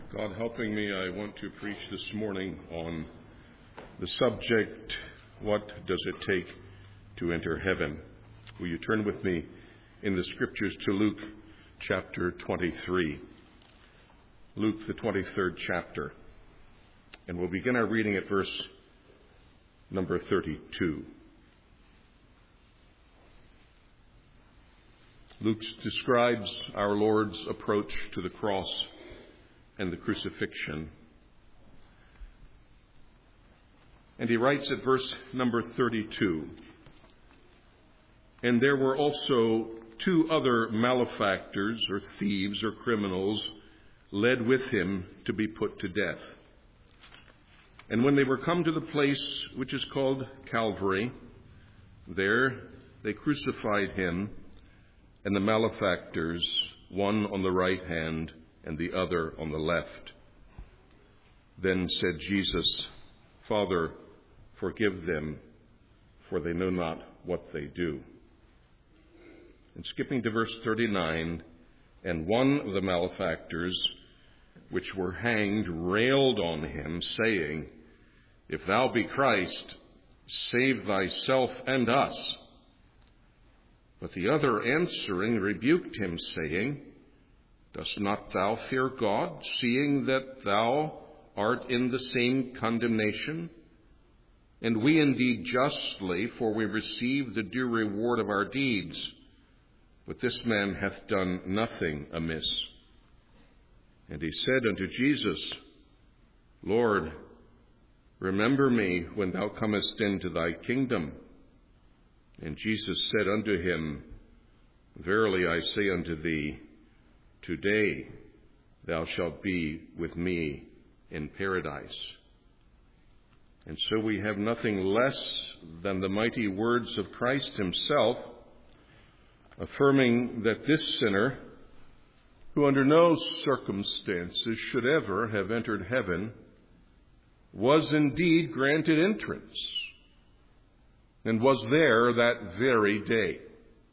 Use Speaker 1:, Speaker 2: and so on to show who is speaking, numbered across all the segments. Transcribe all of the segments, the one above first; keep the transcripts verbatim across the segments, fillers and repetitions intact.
Speaker 1: God helping me, I want to preach this morning on the subject, what does it take to enter heaven? Will you turn with me in the scriptures to Luke chapter twenty-three. Luke, the twenty-third chapter. And we'll begin our reading at verse number thirty-two. Luke describes our Lord's approach to the cross and the crucifixion. And he writes at verse number thirty-two, "And there were also two other malefactors or thieves or criminals led with him to be put to death. And when they were come to the place which is called Calvary, there they crucified him and the malefactors, one on the right hand and the other on the left. Then said Jesus, Father, forgive them, for they know not what they do." And skipping to verse thirty-nine, "And one of the malefactors which were hanged railed on him, saying, If thou be Christ, save thyself and us. But the other answering rebuked him, saying, Dost not thou fear God, seeing that thou art in the same condemnation? And we indeed justly, for we receive the due reward of our deeds. But this man hath done nothing amiss. And he said unto Jesus, Lord, remember me when thou comest into thy kingdom. And Jesus said unto him, Verily I say unto thee, Today thou shalt be with me in paradise." And so we have nothing less than the mighty words of Christ himself, affirming that this sinner, who under no circumstances should ever have entered heaven, was indeed granted entrance, and was there that very day.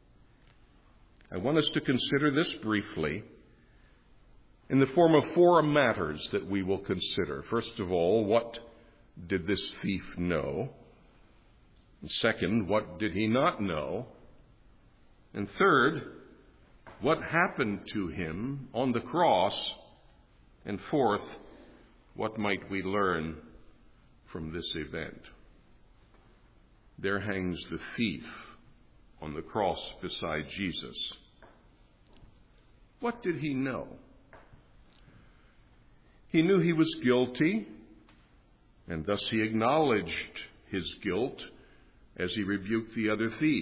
Speaker 1: I want us to consider this briefly in the form of four matters that we will consider. First of all, what did this thief know? And second, what did he not know? And third, what happened to him on the cross? And fourth, what might we learn from this event? There hangs the thief on the cross beside Jesus. What did he know? He knew he was guilty, and thus he acknowledged his guilt as he rebuked the other thief.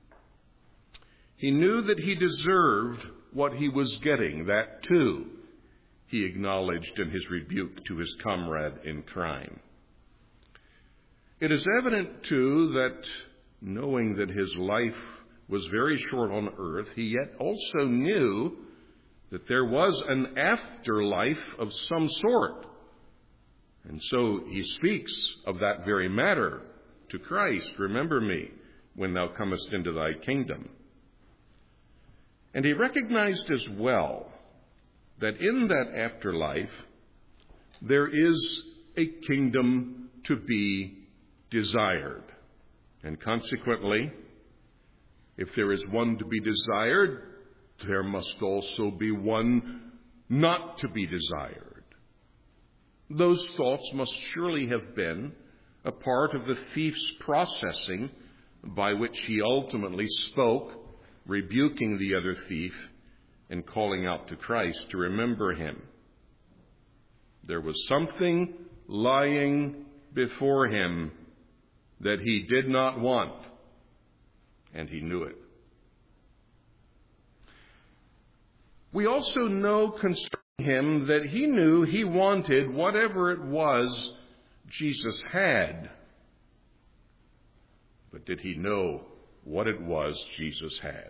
Speaker 1: He knew that he deserved what he was getting. That too he acknowledged in his rebuke to his comrade in crime. It is evident, too, that knowing that his life was very short on earth, he yet also knew that there was an afterlife of some sort. And so he speaks of that very matter to Christ. Remember me when thou comest into thy kingdom. And he recognized as well that in that afterlife there is a kingdom to be desired. And consequently, if there is one to be desired, there must also be one not to be desired. Those thoughts must surely have been a part of the thief's processing by which he ultimately spoke, rebuking the other thief and calling out to Christ to remember him. There was something lying before him that he did not want, and he knew it. We also know concerning him that he knew he wanted whatever it was Jesus had. But did he know what it was Jesus had?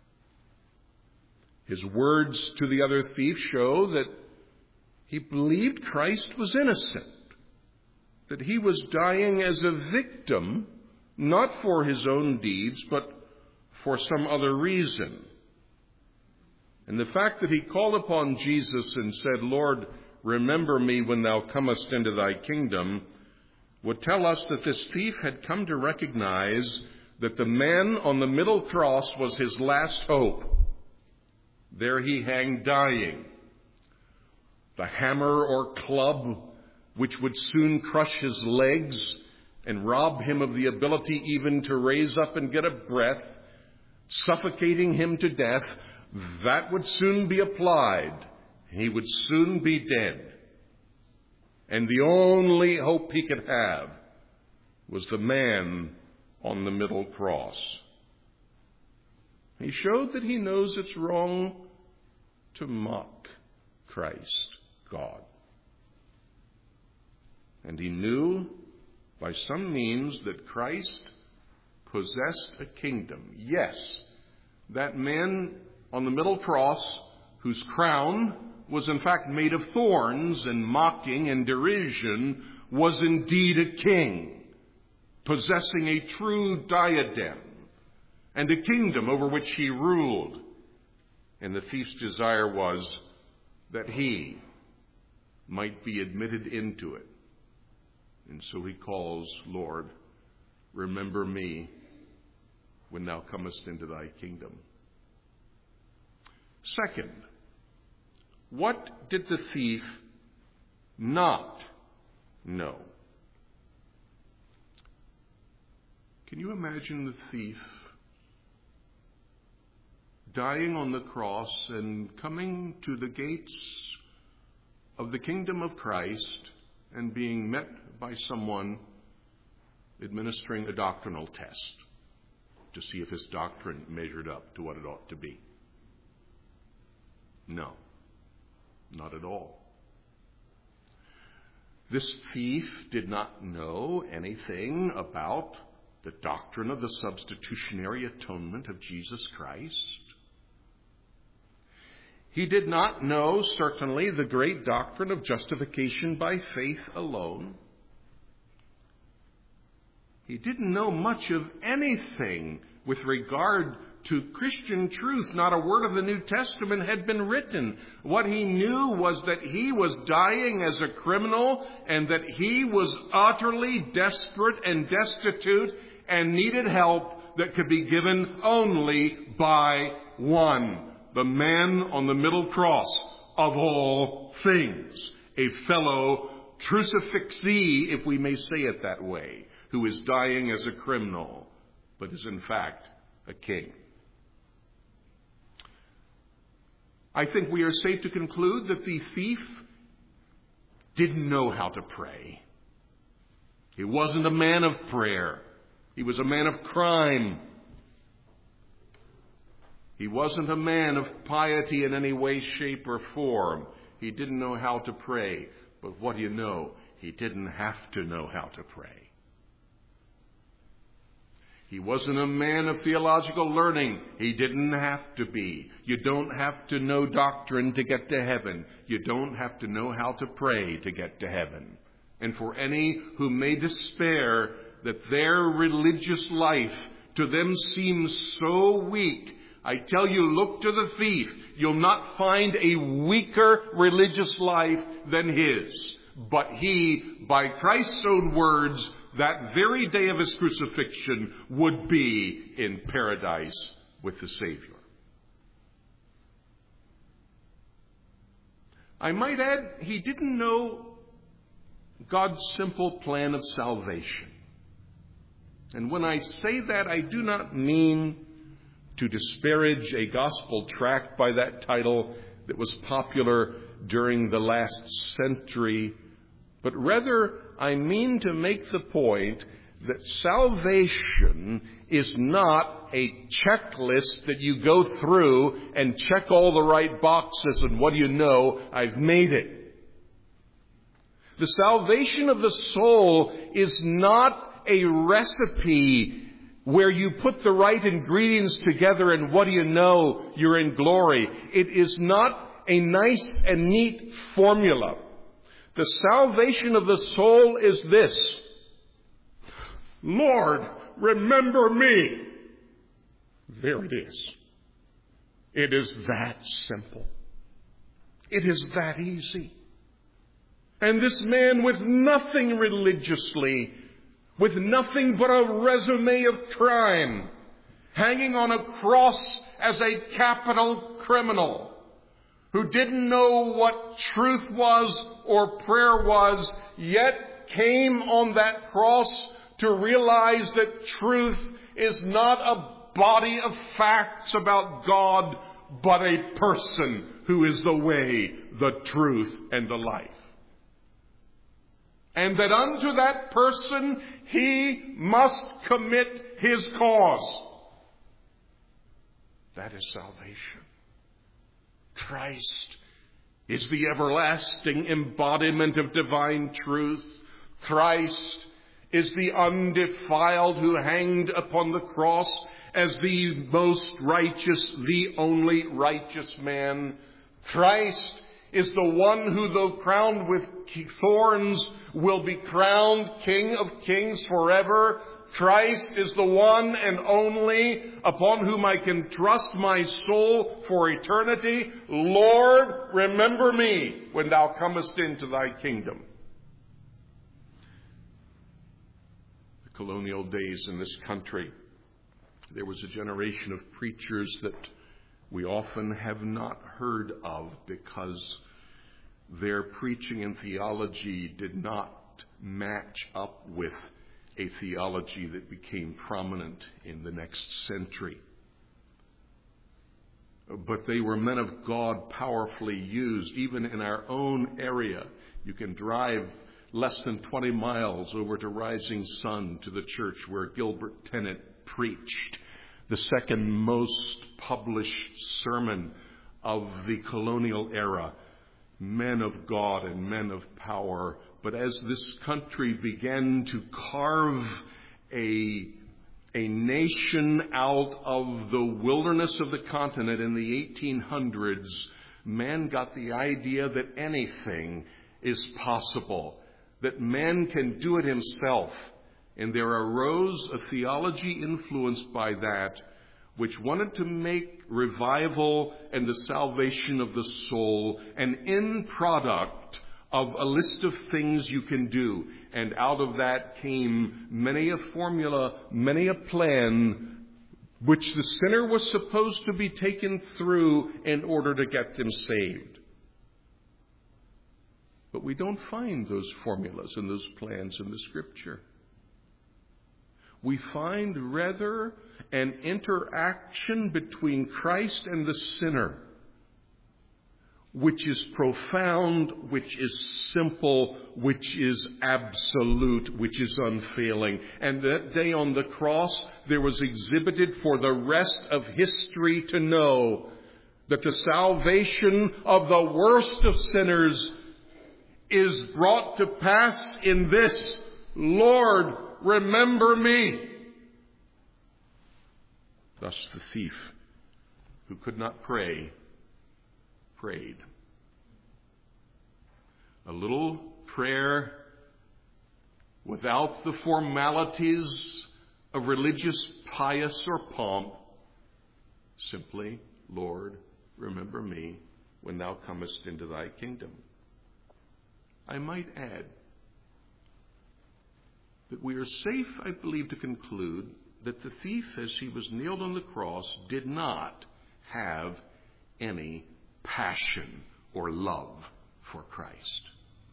Speaker 1: His words to the other thief show that he believed Christ was innocent, that he was dying as a victim, not for his own deeds, but for some other reason. And the fact that he called upon Jesus and said, Lord, remember me when thou comest into thy kingdom, would tell us that this thief had come to recognize that the man on the middle cross was his last hope. There he hang dying. The hammer or club, which would soon crush his legs and rob him of the ability even to raise up and get a breath, suffocating him to death, that would soon be applied. He would soon be dead. And the only hope he could have was the man on the middle cross. He showed that he knows it's wrong to mock Christ, God. And he knew by some means that Christ possessed a kingdom. Yes, that man on the middle cross, whose crown was in fact made of thorns and mocking and derision, was indeed a king, possessing a true diadem and a kingdom over which he ruled. And the thief's desire was that he might be admitted into it. And so he calls, Lord, remember me when thou comest into thy kingdom. Second, what did the thief not know? Can you imagine the thief dying on the cross and coming to the gates of the kingdom of Christ and being met by someone administering a doctrinal test to see if his doctrine measured up to what it ought to be? No, not at all. This thief did not know anything about the doctrine of the substitutionary atonement of Jesus Christ. He did not know, certainly, the great doctrine of justification by faith alone. He didn't know much of anything with regard to Christian truth. Not a word of the New Testament had been written. What he knew was that he was dying as a criminal and that he was utterly desperate and destitute and needed help that could be given only by one. The man on the middle cross of all things, a fellow crucifixee, if we may say it that way, who is dying as a criminal, but is in fact a king. I think we are safe to conclude that the thief didn't know how to pray. He wasn't a man of prayer. He was a man of crime. He wasn't a man of piety in any way, shape, or form. He didn't know how to pray. But what do you know? He didn't have to know how to pray. He wasn't a man of theological learning. He didn't have to be. You don't have to know doctrine to get to heaven. You don't have to know how to pray to get to heaven. And for any who may despair that their religious life to them seems so weak, I tell you, look to the thief. You'll not find a weaker religious life than his. But he, by Christ's own words, that very day of his crucifixion, would be in paradise with the Savior. I might add, he didn't know God's simple plan of salvation. And when I say that, I do not mean to disparage a gospel tract by that title that was popular during the last century, but rather I mean to make the point that salvation is not a checklist that you go through and check all the right boxes and what do you know, I've made it. The salvation of the soul is not a recipe where you put the right ingredients together and what do you know, you're in glory. It is not a nice and neat formula. The salvation of the soul is this: Lord, remember me. There it is. It is that simple. It is that easy. And this man with nothing religiously, with nothing but a resume of crime, hanging on a cross as a capital criminal, who didn't know what truth was or prayer was, yet came on that cross to realize that truth is not a body of facts about God, but a person who is the way, the truth, and the life. And that unto that person he must commit his cause. That is salvation. Christ is the everlasting embodiment of divine truth. Christ is the undefiled who hanged upon the cross as the most righteous, the only righteous man. Christ is the one who, though crowned with thorns, will be crowned King of Kings forever. Christ is the one and only upon whom I can trust my soul for eternity. Lord, remember me when thou comest into thy kingdom. The colonial days in this country, there was a generation of preachers that we often have not heard of because their preaching and theology did not match up with a theology that became prominent in the next century. But they were men of God, powerfully used, even in our own area. You can drive less than twenty miles over to Rising Sun, to the church where Gilbert Tennant preached the second most published sermon of the colonial era. Men of God and men of power. But as this country began to carve a, a nation out of the wilderness of the continent in the eighteen hundreds, man got the idea that anything is possible, that man can do it himself. And there arose a theology influenced by that, which wanted to make revival and the salvation of the soul an end product of a list of things you can do. And out of that came many a formula, many a plan, which the sinner was supposed to be taken through in order to get them saved. But we don't find those formulas and those plans in the Scripture. We find rather an interaction between Christ and the sinner, which is profound, which is simple, which is absolute, which is unfailing. And that day on the cross, there was exhibited for the rest of history to know that the salvation of the worst of sinners is brought to pass in this: Lord, remember me. Thus the thief, who could not pray, prayed. A little prayer without the formalities of religious pious or pomp. Simply, Lord, remember me when thou comest into thy kingdom. I might add that we are safe, I believe, to conclude that the thief, as he was nailed on the cross, did not have any passion or love for Christ.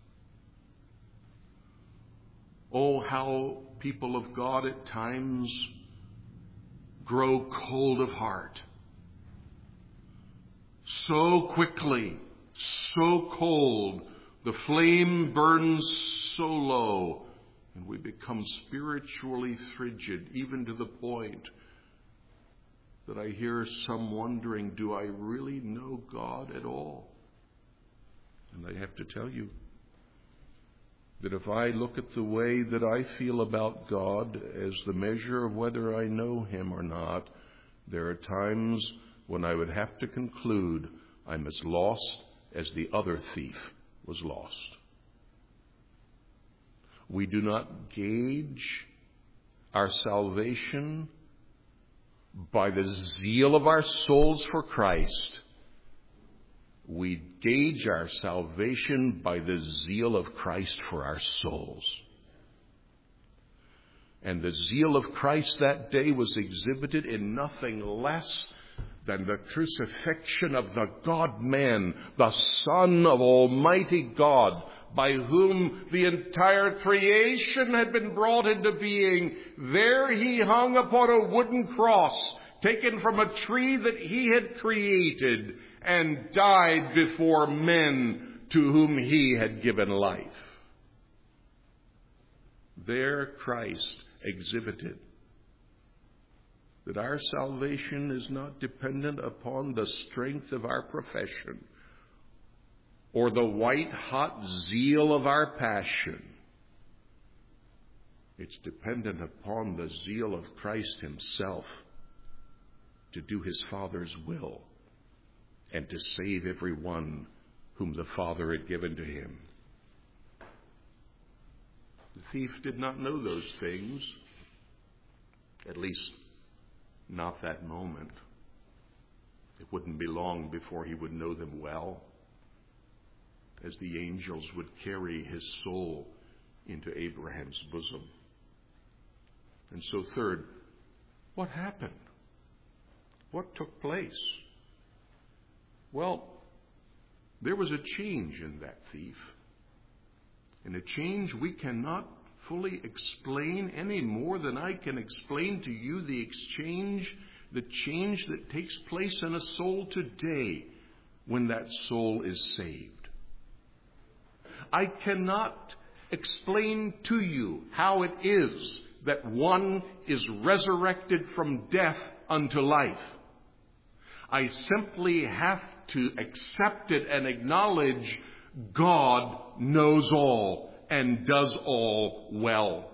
Speaker 1: Oh, how people of God at times grow cold of heart. So quickly, so cold, the flame burns so low, and we become spiritually frigid, even to the point that I hear some wondering, do I really know God at all? And I have to tell you that if I look at the way that I feel about God as the measure of whether I know Him or not, there are times when I would have to conclude I'm as lost as the other thief was lost. We do not gauge our salvation by the zeal of our souls for Christ. we gauge our salvation by the zeal of Christ for our souls. And the zeal of Christ that day was exhibited in nothing less than the crucifixion of the God-man, the Son of Almighty God, by whom the entire creation had been brought into being. There he hung upon a wooden cross, taken from a tree that he had created, and died before men to whom he had given life. There Christ exhibited that our salvation is not dependent upon the strength of our profession or the white-hot zeal of our passion. It's dependent upon the zeal of Christ himself to do his Father's will and to save everyone whom the Father had given to him. The thief did not know those things, at least not that moment. It wouldn't be long before he would know them well, as the angels would carry his soul into Abraham's bosom. And so third, what happened? What took place? Well, there was a change in that thief. And a change we cannot fully explain any more than I can explain to you the exchange, the change that takes place in a soul today when that soul is saved. I cannot explain to you how it is that one is resurrected from death unto life. I simply have to accept it and acknowledge God knows all and does all well.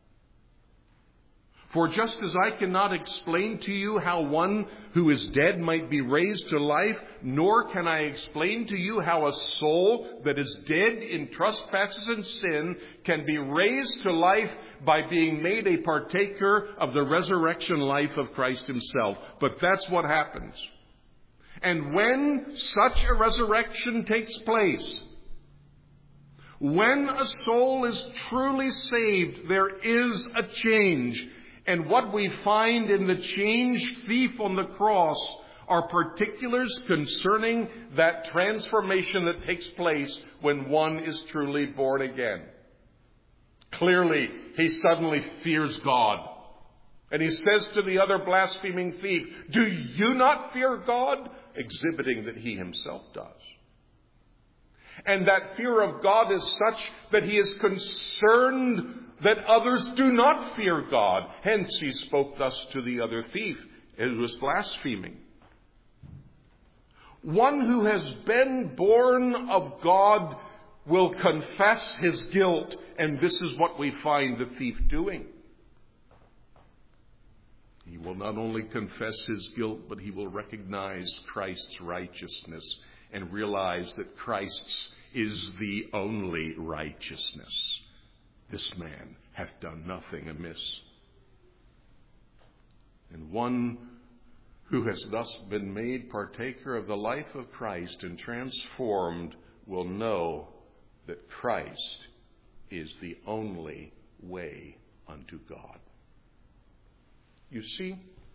Speaker 1: For just as I cannot explain to you how one who is dead might be raised to life, nor can I explain to you how a soul that is dead in trespasses and sin can be raised to life by being made a partaker of the resurrection life of Christ himself. But that's what happens. And when such a resurrection takes place, when a soul is truly saved, there is a change. And what we find in the changed thief on the cross are particulars concerning that transformation that takes place when one is truly born again. Clearly, he suddenly fears God. And he says to the other blaspheming thief, "Do you not fear God?" Exhibiting that he himself does. And that fear of God is such that he is concerned that others do not fear God. Hence he spoke thus to the other thief, who was blaspheming. One who has been born of God will confess his guilt, and this is what we find the thief doing. He will not only confess his guilt, but he will recognize Christ's righteousness and realize that Christ's is the only righteousness. This man hath done nothing amiss. And one who has thus been made partaker of the life of Christ and transformed will know that Christ is the only way unto God. You see,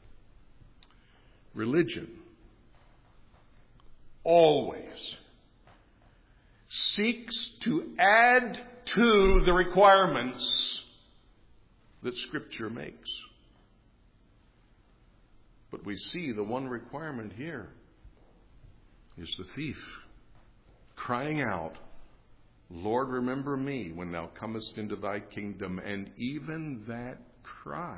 Speaker 1: religion always seeks to add to the requirements that Scripture makes. But we see the one requirement here is the thief crying out, "Lord, remember me when thou comest into thy kingdom." And even that cry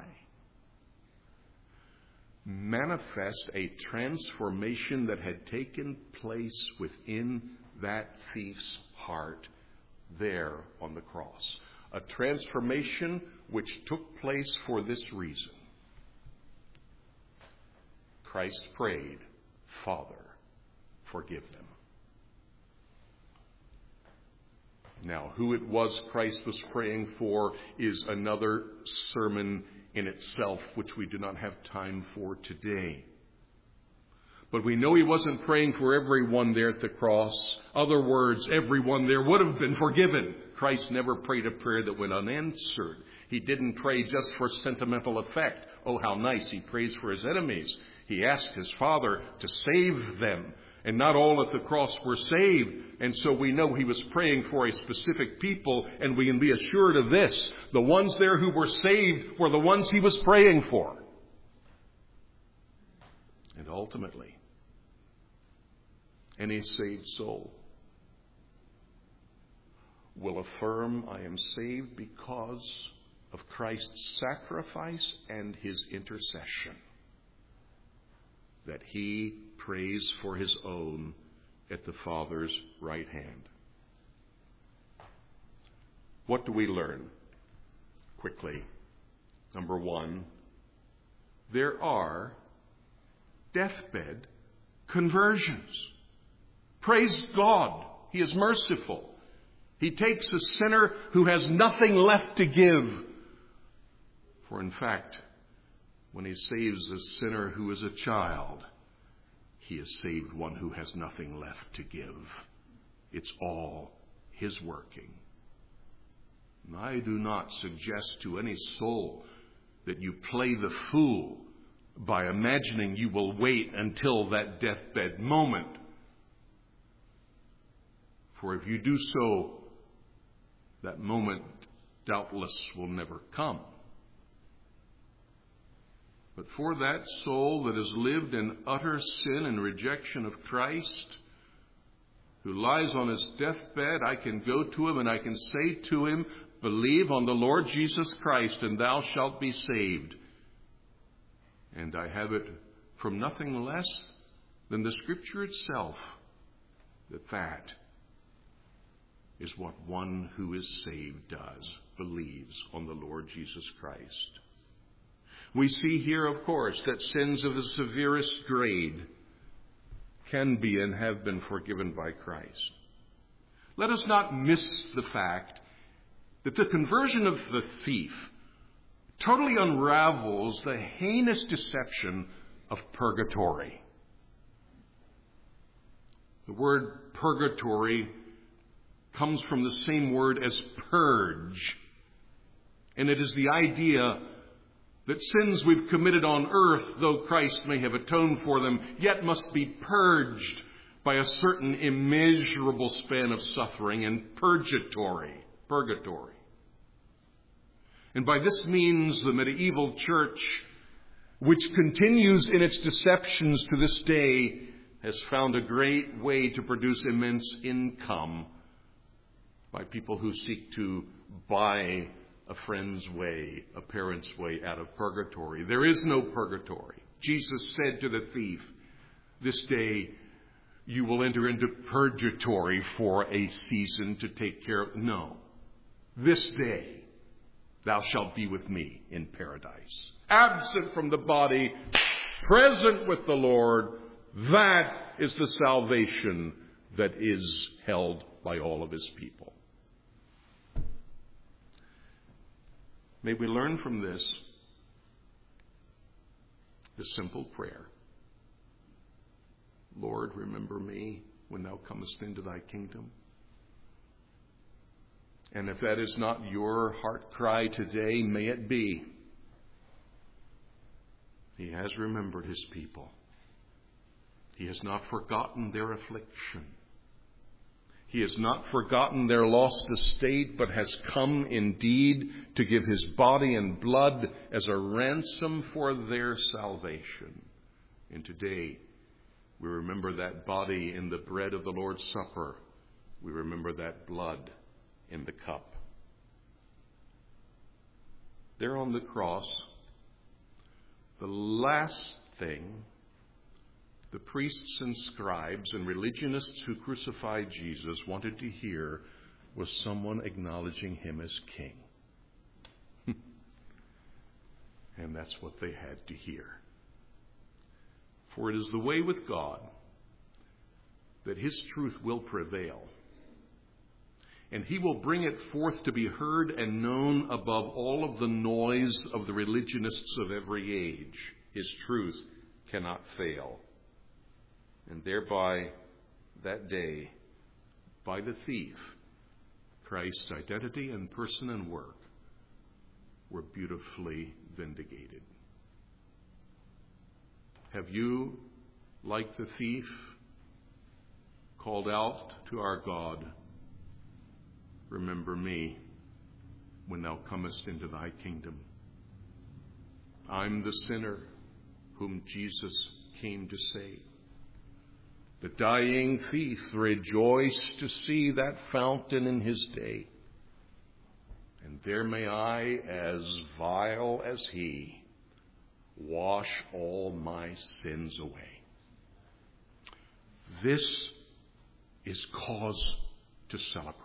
Speaker 1: manifest a transformation that had taken place within that thief's heart there on the cross. A transformation which took place for this reason. Christ prayed, "Father, forgive them." Now, who it was Christ was praying for is another sermon in itself, which we do not have time for today. But we know he wasn't praying for everyone there at the cross. Other words, everyone there would have been forgiven. Christ never prayed a prayer that went unanswered. He didn't pray just for sentimental effect. Oh, how nice. He prays for his enemies. He asked his Father to save them. And not all at the cross were saved. And so we know he was praying for a specific people. And we can be assured of this. The ones there who were saved were the ones he was praying for. And ultimately, any saved soul will affirm, I am saved because of Christ's sacrifice and his intercession, that he prays for his own at the Father's right hand. What do we learn? Quickly. Number one, there are deathbed conversions. Praise God. He is merciful. He takes a sinner who has nothing left to give. For in fact, when he saves a sinner who is a child, he has saved one who has nothing left to give. It's all his working. And I do not suggest to any soul that you play the fool by imagining you will wait until that deathbed moment. For if you do so, that moment doubtless will never come. But for that soul that has lived in utter sin and rejection of Christ, who lies on his deathbed, I can go to him and I can say to him, believe on the Lord Jesus Christ and thou shalt be saved. And I have it from nothing less than the Scripture itself, that that is what one who is saved does, believes on the Lord Jesus Christ. We see here, of course, that sins of the severest grade can be and have been forgiven by Christ. Let us not miss the fact that the conversion of the thief totally unravels the heinous deception of purgatory. The word purgatory comes from the same word as purge. And it is the idea that sins we've committed on earth, though Christ may have atoned for them, yet must be purged by a certain immeasurable span of suffering and purgatory. Purgatory. And by this means the medieval church, which continues in its deceptions to this day, has found a great way to produce immense income by people who seek to buy a friend's way, a parent's way out of purgatory. There is no purgatory. Jesus said to the thief, this day you will enter into purgatory for a season to take care of. No. This day thou shalt be with me in paradise. Absent from the body, present with the Lord, that is the salvation that is held by all of his people. May we learn from this the simple prayer. Lord, remember me when thou comest into thy kingdom. And if that is not your heart cry today, may it be. He has remembered his people. He has not forgotten their affliction. He has not forgotten their lost estate, but has come indeed to give his body and blood as a ransom for their salvation. And today, we remember that body in the bread of the Lord's Supper. We remember that blood in the cup. There on the cross, the last thing the priests and scribes and religionists who crucified Jesus wanted to hear was someone acknowledging him as king. And that's what they had to hear. For it is the way with God that his truth will prevail. And he will bring it forth to be heard and known above all of the noise of the religionists of every age. His truth cannot fail. And thereby, that day, by the thief, Christ's identity and person and work were beautifully vindicated. Have you, like the thief, called out to our God, "Remember me when thou comest into thy kingdom"? I'm the sinner whom Jesus came to save. The dying thief rejoiced to see that fountain in his day. And there may I, as vile as he, wash all my sins away. This is cause to celebrate.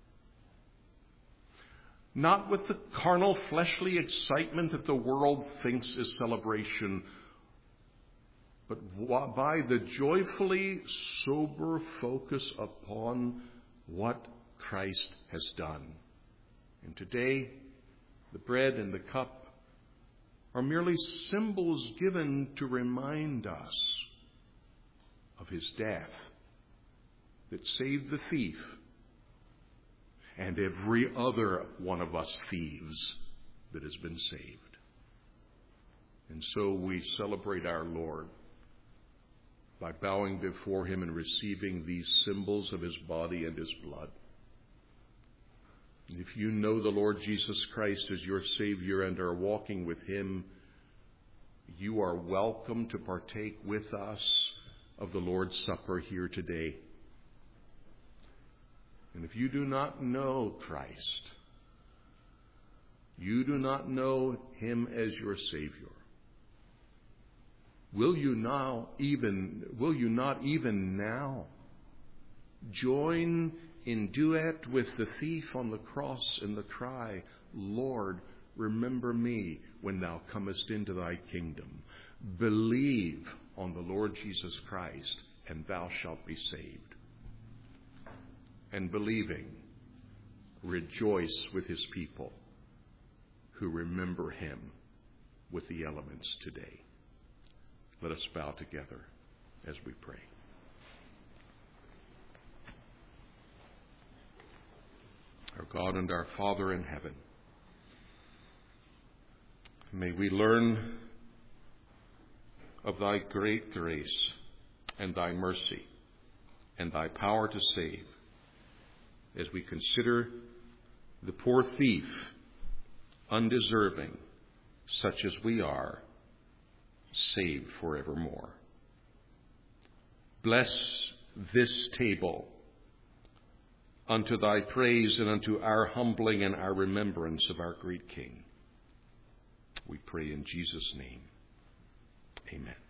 Speaker 1: Not with the carnal, fleshly excitement that the world thinks is celebration, but by the joyfully sober focus upon what Christ has done. And today, the bread and the cup are merely symbols given to remind us of his death that saved the thief and every other one of us thieves that has been saved. And so we celebrate our Lord by bowing before him and receiving these symbols of his body and his blood. If you know the Lord Jesus Christ as your Savior and are walking with him, you are welcome to partake with us of the Lord's Supper here today. And if you do not know Christ, you do not know him as your Savior, will you now even, will you not even now join in duet with the thief on the cross in the cry, "Lord, remember me when thou comest into thy kingdom"? Believe on the Lord Jesus Christ, and thou shalt be saved. And believing, rejoice with his people who remember him with the elements today. Let us bow together as we pray. Our God and our Father in heaven, may we learn of thy great grace and thy mercy and thy power to save as we consider the poor thief, undeserving, such as we are, saved forevermore. Bless this table unto thy praise and unto our humbling and our remembrance of our great King. We pray in Jesus' name. Amen.